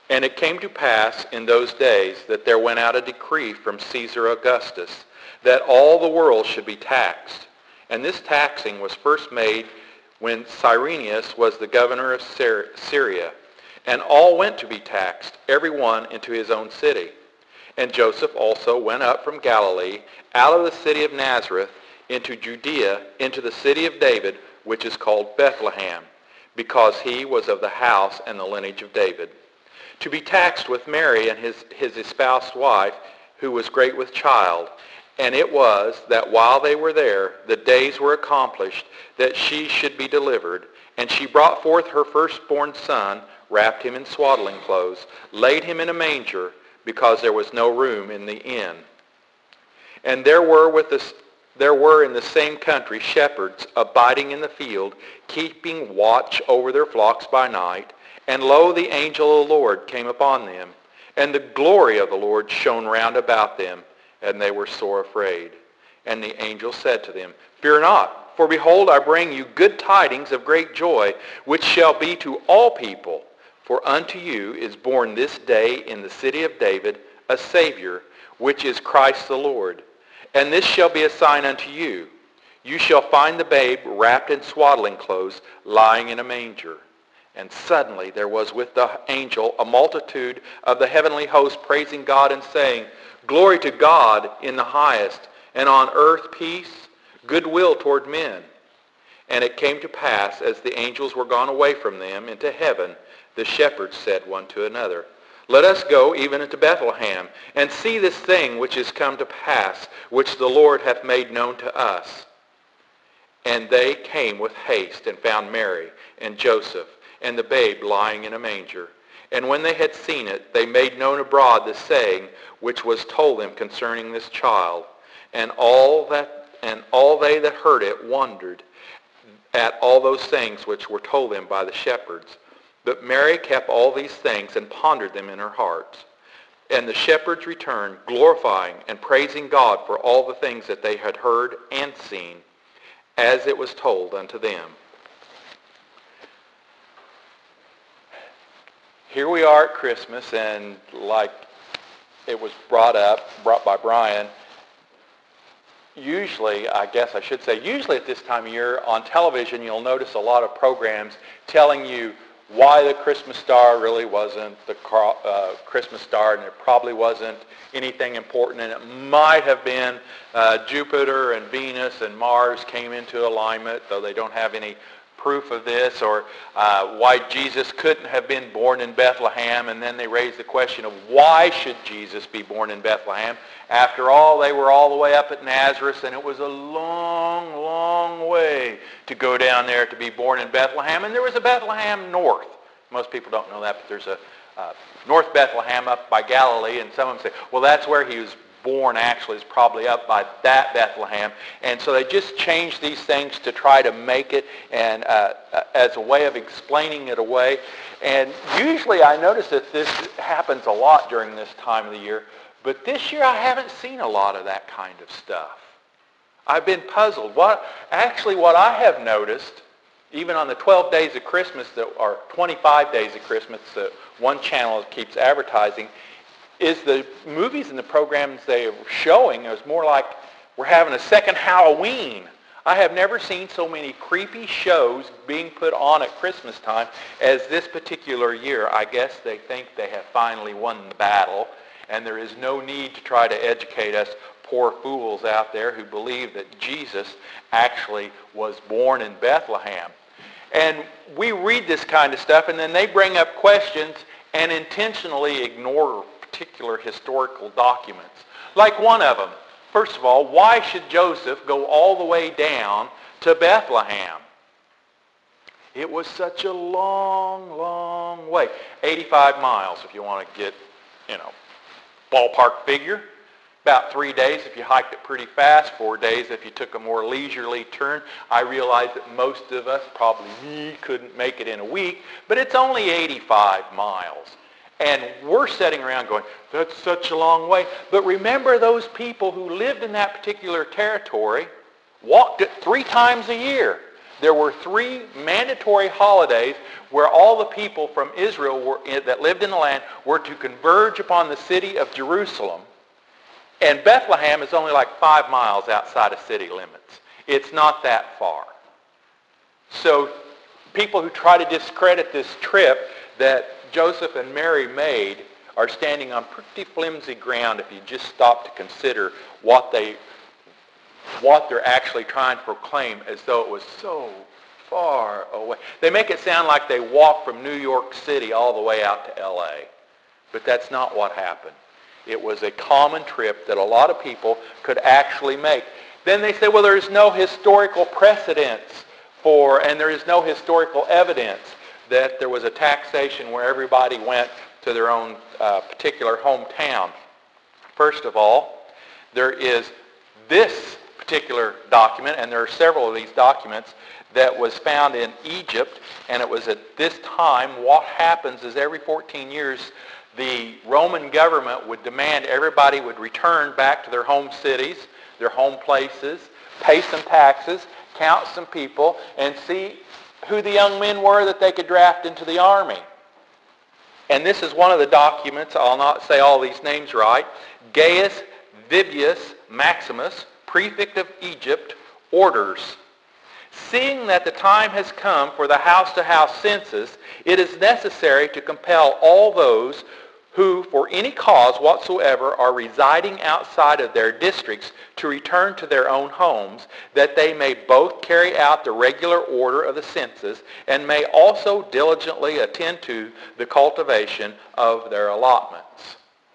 And it came to pass in those days that there went out a decree from Caesar Augustus that all the world should be taxed. And this taxing was first made when Cyrenius was the governor of Syria. And all went to be taxed, every one into his own city. And Joseph also went up from Galilee, out of the city of Nazareth, into Judea, into the city of David, which is called Bethlehem, because he was of the house and the lineage of David, to be taxed with Mary and his espoused wife, who was great with child. And it was that while they were there, the days were accomplished that she should be delivered. And she brought forth her firstborn son, wrapped him in swaddling clothes, laid him in a manger, because there was no room in the inn. And there were in the same country shepherds abiding in the field, keeping watch over their flocks by night. And lo, the angel of the Lord came upon them, and the glory of the Lord shone round about them, and they were sore afraid. And the angel said to them, Fear not, for behold, I bring you good tidings of great joy, which shall be to all people. For unto you is born this day in the city of David a Savior, which is Christ the Lord. And this shall be a sign unto you. You shall find the babe wrapped in swaddling clothes, lying in a manger. And suddenly there was with the angel a multitude of the heavenly host praising God and saying, Glory to God in the highest, and on earth peace, goodwill toward men. And it came to pass, as the angels were gone away from them into heaven, the shepherds said one to another, Let us go even into Bethlehem, and see this thing which is come to pass, which the Lord hath made known to us. And they came with haste and found Mary and Joseph, and the babe lying in a manger. And when they had seen it, they made known abroad the saying which was told them concerning this child. And all they that heard it wondered at all those things which were told them by the shepherds. But Mary kept all these things and pondered them in her heart. And the shepherds returned, glorifying and praising God for all the things that they had heard and seen, as it was told unto them. Here we are at Christmas, and like it was brought by Brian, usually at this time of year on television, you'll notice a lot of programs telling you why the Christmas star really wasn't the Christmas star, and it probably wasn't anything important, and it might have been Jupiter and Venus and Mars came into alignment, though they don't have any proof of this, or why Jesus couldn't have been born in Bethlehem. And then they raised the question of why should Jesus be born in Bethlehem? After all, they were all the way up at Nazareth, and it was a long, long way to go down there to be born in Bethlehem. And there was a Bethlehem north. Most people don't know that, but there's a North Bethlehem up by Galilee, and some of them say, well, that's where he was born. Actually is probably up by that Bethlehem. And so they just changed these things to try to make it and as a way of explaining it away. And usually I notice that this happens a lot during this time of the year, but this year I haven't seen a lot of that kind of stuff. I've been puzzled. What I have noticed, even on the 12 days of Christmas, or 25 days of Christmas, that one channel keeps advertising, is the movies and the programs they are showing is more like we're having a second Halloween. I have never seen so many creepy shows being put on at Christmas time as this particular year. I guess they think they have finally won the battle, and there is no need to try to educate us poor fools out there who believe that Jesus actually was born in Bethlehem. And we read this kind of stuff, and then they bring up questions and intentionally ignore particular historical documents. Like one of them, first of all, why should Joseph go all the way down to Bethlehem? It was such a long, long way. 85 miles if you want to get, ballpark figure. About 3 days if you hiked it pretty fast, 4 days if you took a more leisurely turn. I realize that most of us, probably me, couldn't make it in a week, but it's only 85 miles. And we're sitting around going, that's such a long way. But remember, those people who lived in that particular territory walked it 3 times a year. There were 3 mandatory holidays where all the people from Israel that lived in the land were to converge upon the city of Jerusalem. And Bethlehem is only like 5 miles outside of city limits. It's not that far. So people who try to discredit this trip that Joseph and Mary made are standing on pretty flimsy ground if you just stop to consider what they're actually trying to proclaim, as though it was so far away. They make it sound like they walked from New York City all the way out to L.A., but that's not what happened. It was a common trip that a lot of people could actually make. Then they say, well, there's no historical precedence and there is no historical evidence that there was a taxation where everybody went to their own particular hometown. First of all, there is this particular document, and there are several of these documents, that was found in Egypt, and it was at this time. What happens is every 14 years, the Roman government would demand everybody would return back to their home cities, their home places, pay some taxes, count some people, and see who the young men were that they could draft into the army. And this is one of the documents. I'll not say all these names right. Gaius Vibius Maximus, prefect of Egypt, orders, seeing that the time has come for the house-to-house census, it is necessary to compel all those who, for any cause whatsoever, are residing outside of their districts to return to their own homes, that they may both carry out the regular order of the census and may also diligently attend to the cultivation of their allotments.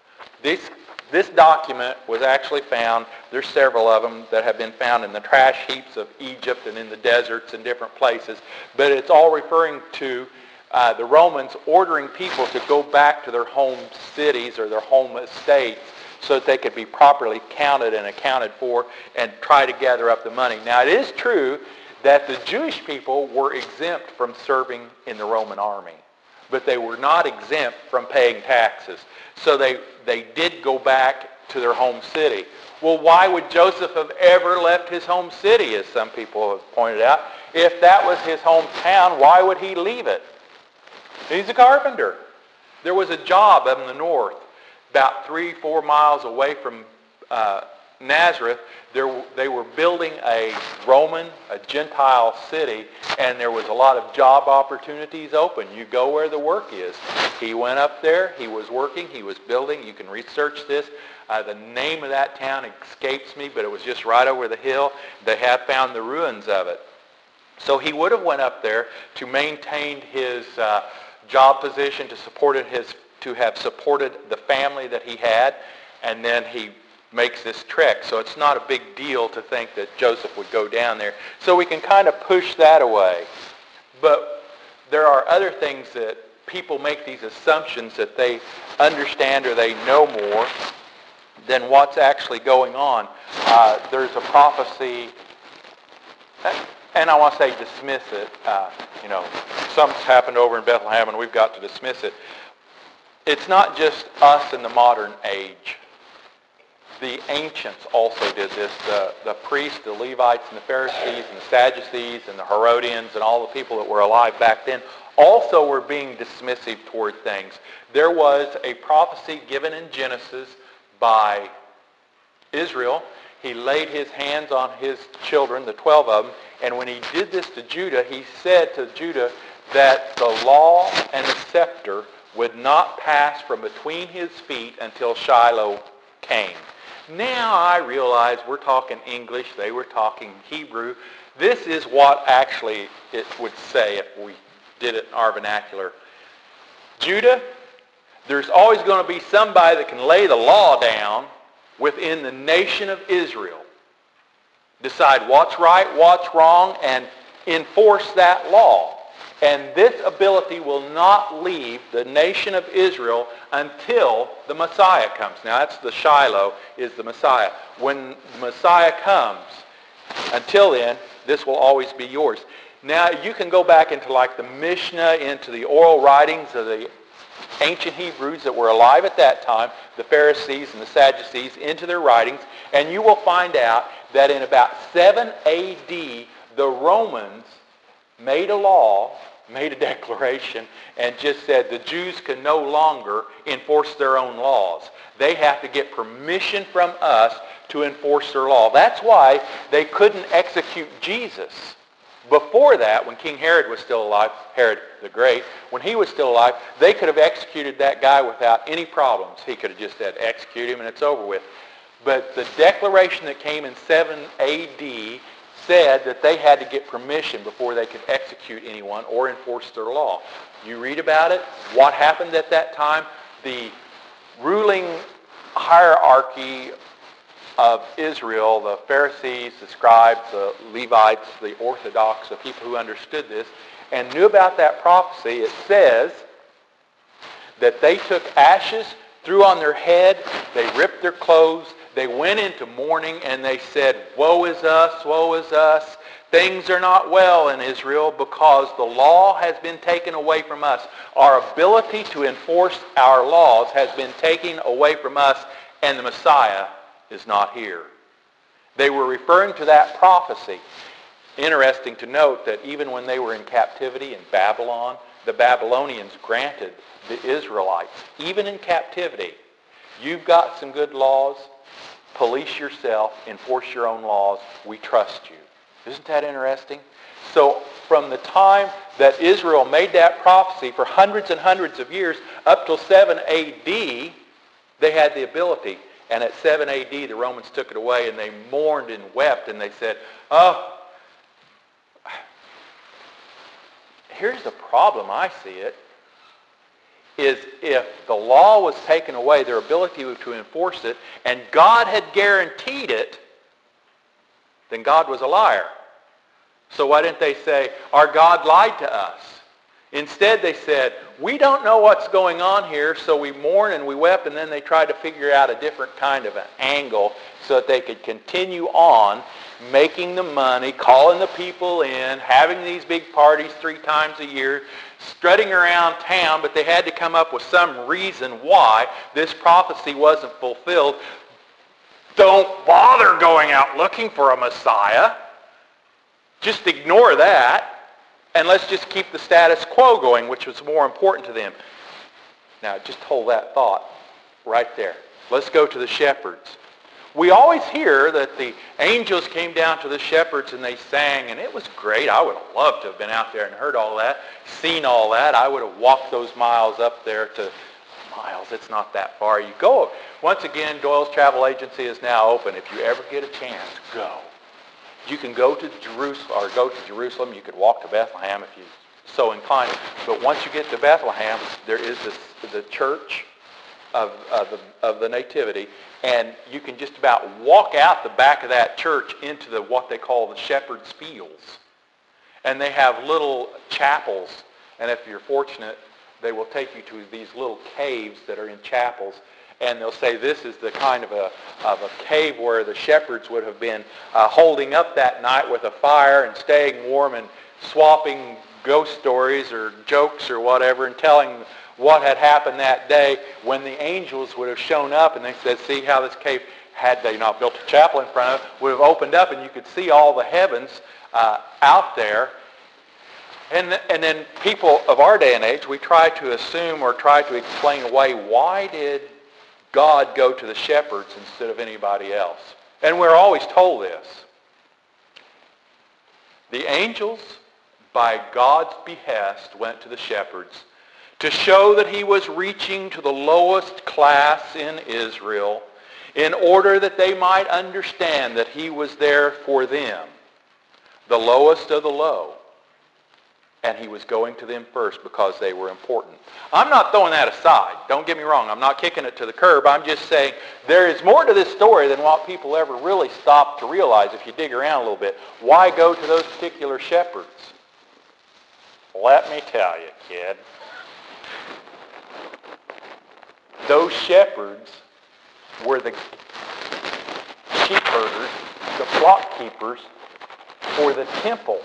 This document was actually found. There's several of them that have been found in the trash heaps of Egypt and in the deserts and different places, but it's all referring to the Romans ordering people to go back to their home cities or their home estates so that they could be properly counted and accounted for and try to gather up the money. Now, it is true that the Jewish people were exempt from serving in the Roman army, but they were not exempt from paying taxes. So they did go back to their home city. Well, why would Joseph have ever left his home city, as some people have pointed out? If that was his hometown, why would he leave it? He's a carpenter. There was a job up in the north, about 3-4 miles away from Nazareth. They were building a Gentile city, and there was a lot of job opportunities open. You go where the work is. He went up there. He was working. He was building. You can research this. The name of that town escapes me, but it was just right over the hill. They have found the ruins of it. So he would have went up there to maintain his job position, to have supported the family that he had, and then he makes this trek. So it's not a big deal to think that Joseph would go down there. So we can kind of push that away. But there are other things that people make these assumptions that they understand or they know more than what's actually going on. There's a prophecy, and I want to say dismiss it. Something's happened over in Bethlehem and we've got to dismiss it. It's not just us in the modern age. The ancients also did this. The priests, the Levites, and the Pharisees, and the Sadducees, and the Herodians, and all the people that were alive back then also were being dismissive toward things. There was a prophecy given in Genesis by Israel. He laid his hands on his children, the 12 of them, and when he did this to Judah, he said to Judah that the law and the scepter would not pass from between his feet until Shiloh came. Now I realize we're talking English, they were talking Hebrew. This is what actually it would say if we did it in our vernacular. Judah, there's always going to be somebody that can lay the law down within the nation of Israel. Decide what's right, what's wrong, and enforce that law. And this ability will not leave the nation of Israel until the Messiah comes. Now that's the Shiloh, is the Messiah. When the Messiah comes, until then, this will always be yours. Now you can go back into like the Mishnah, into the oral writings of the ancient Hebrews that were alive at that time, the Pharisees and the Sadducees, into their writings, and you will find out that in about 7 A.D., the Romans made a law made a declaration and just said the Jews can no longer enforce their own laws. They have to get permission from us to enforce their law. That's why they couldn't execute Jesus. Before that, when King Herod was still alive, Herod the Great, when he was still alive, they could have executed that guy without any problems. He could have just said, execute him and it's over with. But the declaration that came in 7 A.D. said that they had to get permission before they could execute anyone or enforce their law. You read about it. What happened at that time? The ruling hierarchy of Israel, the Pharisees, the scribes, the Levites, the Orthodox, the people who understood this and knew about that prophecy, it says that they took ashes, threw on their head, they ripped their clothes, they went into mourning, and they said, woe is us, woe is us. Things are not well in Israel because the law has been taken away from us. Our ability to enforce our laws has been taken away from us, and the Messiah is not here. They were referring to that prophecy. Interesting to note that even when they were in captivity in Babylon, the Babylonians granted the Israelites, even in captivity, you've got some good laws, police yourself, enforce your own laws, we trust you. Isn't that interesting? So from the time that Israel made that prophecy for hundreds and hundreds of years up till 7 A.D., they had the ability. And at 7 A.D., the Romans took it away and they mourned and wept and they said, oh, here's the problem, I see it, is if the law was taken away, their ability to enforce it, and God had guaranteed it, then God was a liar. So why didn't they say, our God lied to us? Instead, they said, we don't know what's going on here, so we mourn and we wept, and then they tried to figure out a different kind of an angle so that they could continue on making the money, calling the people in, having these big parties 3 times a year, strutting around town, but they had to come up with some reason why this prophecy wasn't fulfilled. Don't bother going out looking for a Messiah. Just ignore that. And let's just keep the status quo going, which was more important to them. Now, just hold that thought right there. Let's go to the shepherds. We always hear that the angels came down to the shepherds and they sang, and it was great. I would have loved to have been out there and heard all that, seen all that. I would have walked those miles up there to miles. It's not that far. You go. Once again, Doyle's Travel Agency is now open. If you ever get a chance, go. You can go to Jerusalem, You could walk to Bethlehem if you so inclined. But once you get to Bethlehem, there is the church of the Nativity, and you can just about walk out the back of that church into what they call the Shepherd's Fields. And they have little chapels, and if you're fortunate, they will take you to these little caves that are in chapels. And they'll say this is the kind of a cave where the shepherds would have been holding up that night with a fire and staying warm and swapping ghost stories or jokes or whatever and telling what had happened that day when the angels would have shown up. And they said, see how this cave, had they not built a chapel in front of it, would have opened up and you could see all the heavens out there. And then people of our day and age, we try to assume or try to explain away, why did God go to the shepherds instead of anybody else? And we're always told this. The angels, by God's behest, went to the shepherds to show that he was reaching to the lowest class in Israel in order that they might understand that he was there for them, the lowest of the low. And he was going to them first because they were important. I'm not throwing that aside. Don't get me wrong. I'm not kicking it to the curb. I'm just saying there is more to this story than what people ever really stop to realize if you dig around a little bit. Why go to those particular shepherds? Let me tell you, kid. Those shepherds were the sheep herders, the flock keepers for the temple.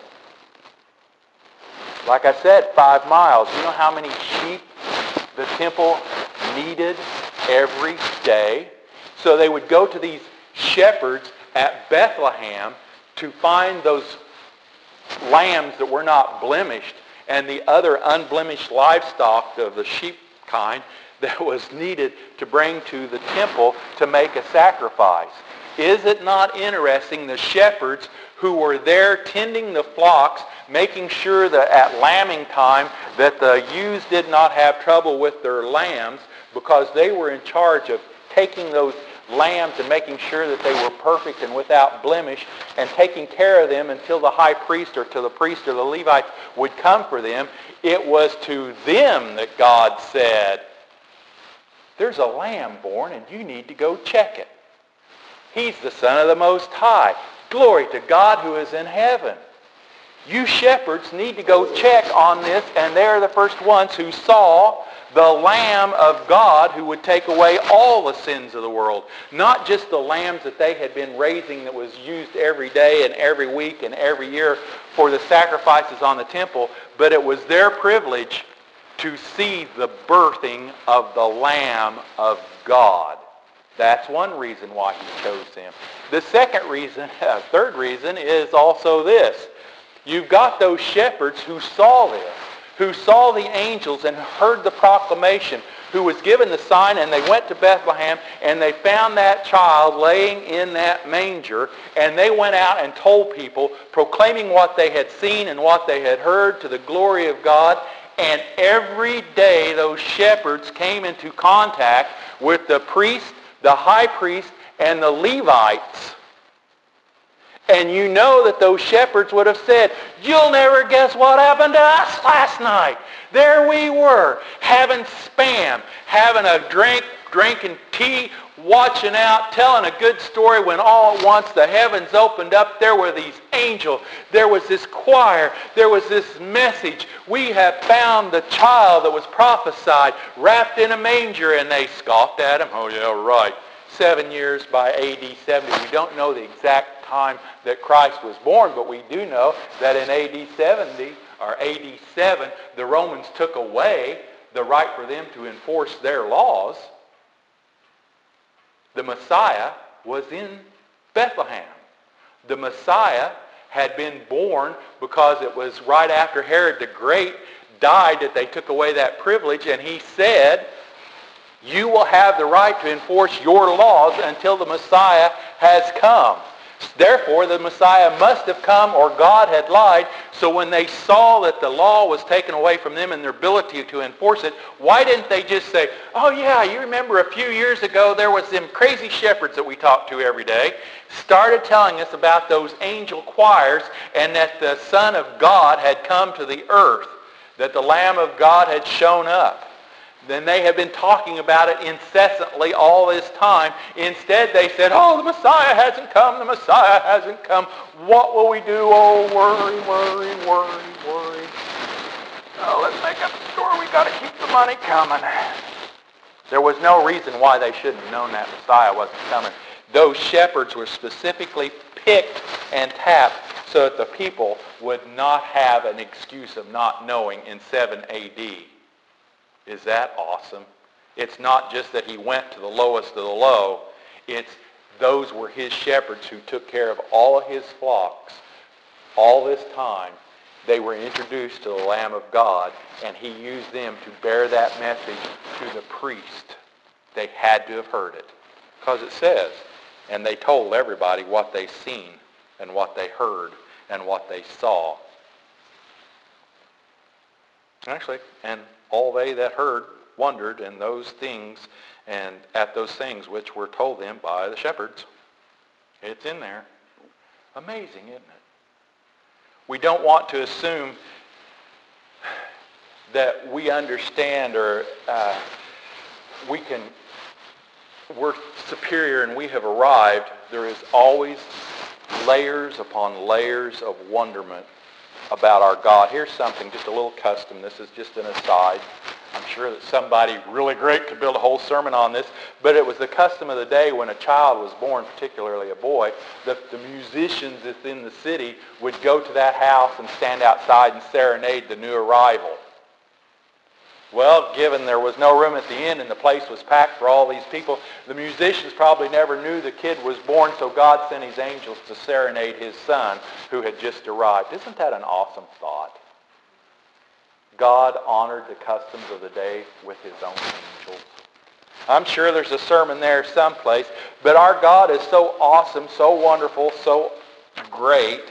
Like I said, 5 miles. You know how many sheep the temple needed every day? So they would go to these shepherds at Bethlehem to find those lambs that were not blemished. and the other unblemished livestock of the sheep kind that was needed to bring to the temple to make a sacrifice. Is it not interesting, the shepherds who were there tending the flocks, making sure that at lambing time that the ewes did not have trouble with their lambs, because they were in charge of taking those lambs and making sure that they were perfect and without blemish and taking care of them until the high priest or to the priest or the Levites would come for them. It was to them that God said, there's a lamb born and you need to go check it. He's the Son of the Most High. Glory to God who is in heaven. You shepherds need to go check on this, and they're the first ones who saw the Lamb of God who would take away all the sins of the world. Not just the lambs that they had been raising that was used every day and every week and every year for the sacrifices on the temple, but it was their privilege to see the birthing of the Lamb of God. That's one reason why he chose them. The third reason is also this. You've got those shepherds who saw this, who saw the angels and heard the proclamation, who was given the sign, and they went to Bethlehem and they found that child laying in that manger, and they went out and told people, proclaiming what they had seen and what they had heard to the glory of God. And every day those shepherds came into contact with the priest, the high priest, and the Levites. And you know that those shepherds would have said, you'll never guess what happened to us last night. There we were, having spam, having a drink, drinking tea, watching out, telling a good story, when all at once the heavens opened up. There were these angels. There was this choir. There was this message. We have found the child that was prophesied wrapped in a manger. And they scoffed at him. Oh, yeah, right. 7 years by AD 70. We don't know the exact time that Christ was born, but we do know that in AD 70 or AD 7, the Romans took away the right for them to enforce their laws. The Messiah was in Bethlehem. The Messiah had been born because it was right after Herod the Great died that they took away that privilege, and he said, you will have the right to enforce your laws until the Messiah has come. Therefore, the Messiah must have come, or God had lied. So when they saw that the law was taken away from them and their ability to enforce it, why didn't they just say, oh yeah, you remember a few years ago there was them crazy shepherds that we talked to every day, started telling us about those angel choirs and that the Son of God had come to the earth, that the Lamb of God had shown up. Then they have been talking about it incessantly all this time. Instead, they said, oh, the Messiah hasn't come, the Messiah hasn't come. What will we do? Oh, worry, worry, worry, worry. Oh, let's make up a story. We've got to keep the money coming. There was no reason why they shouldn't have known that Messiah wasn't coming. Those shepherds were specifically picked and tapped so that the people would not have an excuse of not knowing in 7 A.D. Is that awesome? It's not just that he went to the lowest of the low. It's those were his shepherds who took care of all of his flocks all this time. They were introduced to the Lamb of God, and he used them to bear that message to the priest. They had to have heard it. Because it says, and they told everybody what they seen and what they heard and what they saw. Actually, and all they that heard wondered in those things and at those things which were told them by the shepherds. It's in there. Amazing, isn't it? We don't want to assume that we understand or we're superior and we have arrived. There is always layers upon layers of wonderment about our God. Here's something, just a little custom. This is just an aside. I'm sure that somebody really great could build a whole sermon on this, but it was the custom of the day when a child was born, particularly a boy, that the musicians within the city would go to that house and stand outside and serenade the new arrival. Well, given there was no room at the inn and the place was packed for all these people, the musicians probably never knew the kid was born, so God sent his angels to serenade his son who had just arrived. Isn't that an awesome thought? God honored the customs of the day with his own angels. I'm sure there's a sermon there someplace, but our God is so awesome, so wonderful, so great.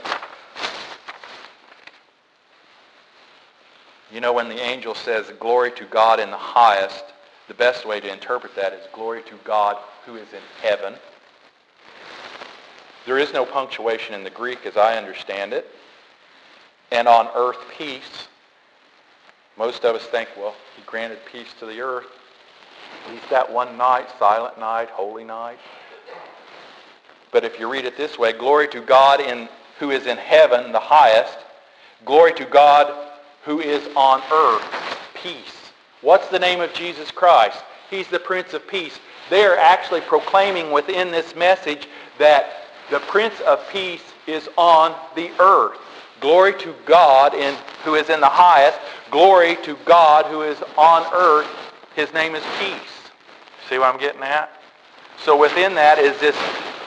You know, when the angel says, glory to God in the highest, the best way to interpret that is glory to God who is in heaven. There is no punctuation in the Greek as I understand it. And on earth, peace. Most of us think, well, he granted peace to the earth. At least that one night, silent night, holy night. But if you read it this way, glory to God who is in heaven, the highest. Glory to God who is on earth, peace. What's the name of Jesus Christ? He's the Prince of Peace. They are actually proclaiming within this message that the Prince of Peace is on the earth. Glory to God who is in the highest. Glory to God who is on earth. His name is peace. See what I'm getting at? So within that is this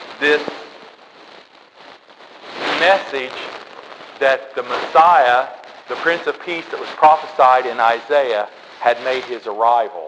message that the Messiah, the Prince of Peace that was prophesied in Isaiah, had made his arrival.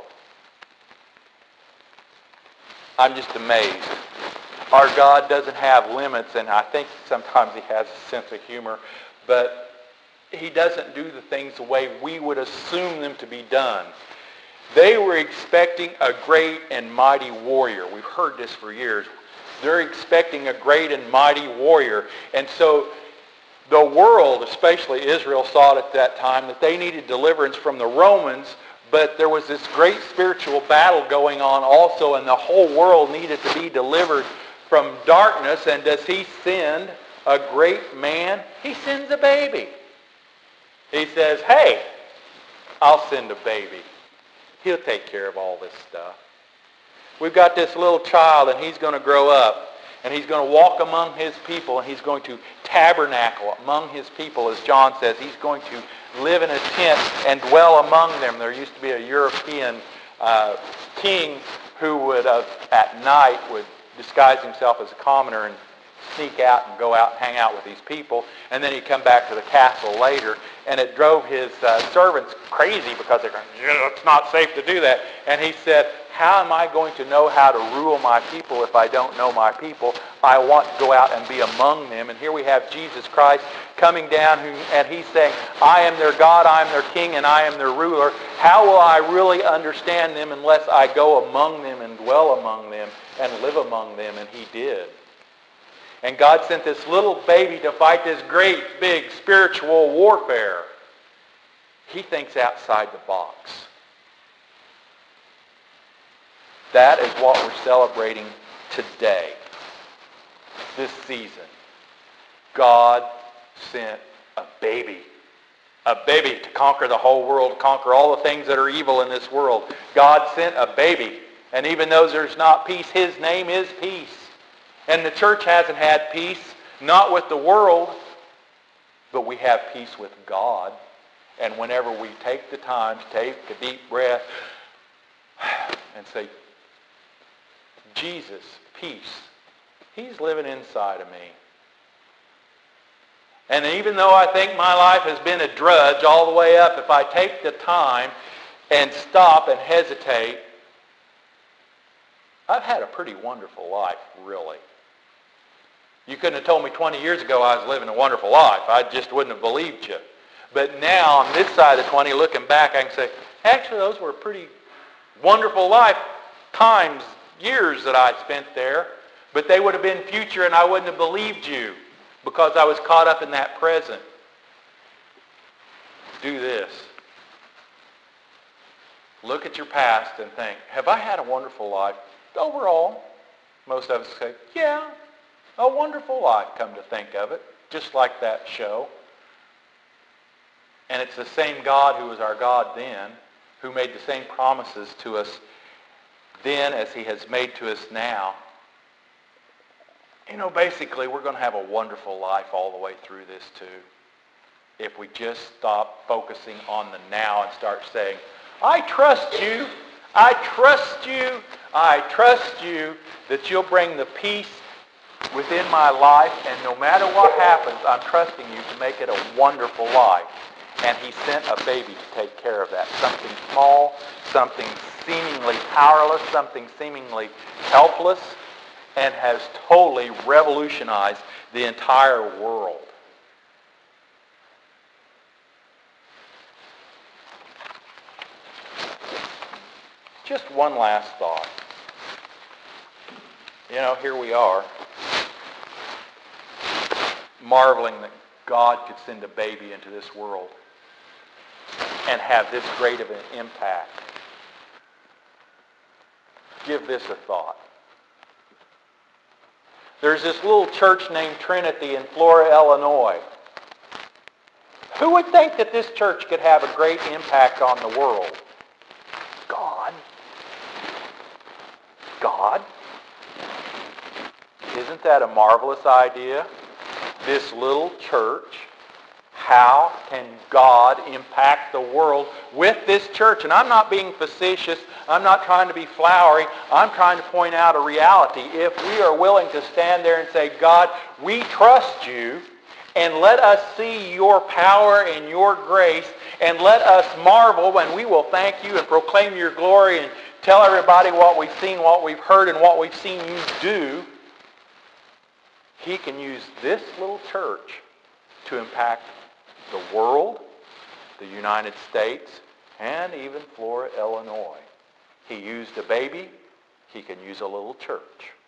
I'm just amazed. Our God doesn't have limits, and I think sometimes he has a sense of humor, but he doesn't do the things the way we would assume them to be done. They were expecting a great and mighty warrior. We've heard this for years. They're expecting a great and mighty warrior. And so the world, especially Israel, saw it at that time that they needed deliverance from the Romans, but there was this great spiritual battle going on also, and the whole world needed to be delivered from darkness. And does he send a great man? He sends a baby. He says, hey, I'll send a baby. He'll take care of all this stuff. We've got this little child, and he's going to grow up, and he's going to walk among his people, and he's going to tabernacle among his people, as John says. He's going to live in a tent and dwell among them. There used to be a European king who would, at night, would disguise himself as a commoner and sneak out and go out and hang out with these people, and then he'd come back to the castle later, and it drove his servants crazy because they're going, it's not safe to do that. And he said, how am I going to know how to rule my people if I don't know my people? I want to go out and be among them. And here we have Jesus Christ coming down, and he's saying, I am their God, I am their king, and I am their ruler. How will I really understand them unless I go among them and dwell among them and live among them? And he did. And God sent this little baby to fight this great, big spiritual warfare. He thinks outside the box. That is what we're celebrating today, this season. God sent a baby to conquer the whole world, to conquer all the things that are evil in this world. God sent a baby. And even though there's not peace, his name is peace. And the church hasn't had peace, not with the world, but we have peace with God. And whenever we take the time to take a deep breath and say, Jesus, peace, he's living inside of me. And even though I think my life has been a drudge all the way up, if I take the time and stop and hesitate, I've had a pretty wonderful life, really. You couldn't have told me 20 years ago I was living a wonderful life. I just wouldn't have believed you. But now, on this side of 20, looking back, I can say, actually, those were pretty wonderful lifetimes, years that I spent there. But they would have been future, and I wouldn't have believed you because I was caught up in that present. Do this. Look at your past and think, have I had a wonderful life? Overall, most of us say, yeah, a wonderful life, come to think of it, just like that show. And it's the same God who was our God then, who made the same promises to us then as he has made to us now. You know, basically, we're going to have a wonderful life all the way through this too, if we just stop focusing on the now and start saying, I trust you, I trust you, I trust you that you'll bring the peace within my life, and no matter what happens, I'm trusting you to make it a wonderful life. And he sent a baby to take care of that. Something small, something seemingly powerless, something seemingly helpless, and has totally revolutionized the entire world. Just one last thought. Here we are, marveling that God could send a baby into this world and have this great of an impact. Give this a thought. There's this little church named Trinity in Flora, Illinois. Who would think that this church could have a great impact on the world? God. God. Isn't that a marvelous idea? This little church. How can God impact the world with this church? And I'm not being facetious. I'm not trying to be flowery. I'm trying to point out a reality. If we are willing to stand there and say, God, we trust you, and let us see your power and your grace, and let us marvel when we will thank you and proclaim your glory and tell everybody what we've seen, what we've heard, and what we've seen you do, he can use this little church to impact the world, the United States, and even Flora, Illinois. He used a baby. He can use a little church.